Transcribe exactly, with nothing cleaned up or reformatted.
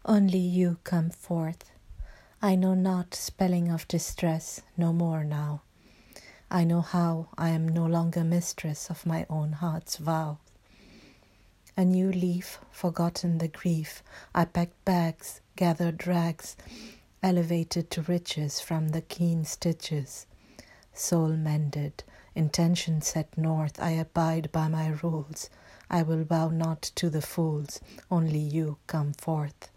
Only you come forth. I know not spelling of distress no more now. I know how I am no longer mistress of my own heart's vow. A new leaf, forgotten the grief, I packed bags, gathered rags, elevated to riches from the keen stitches. Soul mended, intention set north, I abide by my rules. I will bow not to the fools, only you come forth.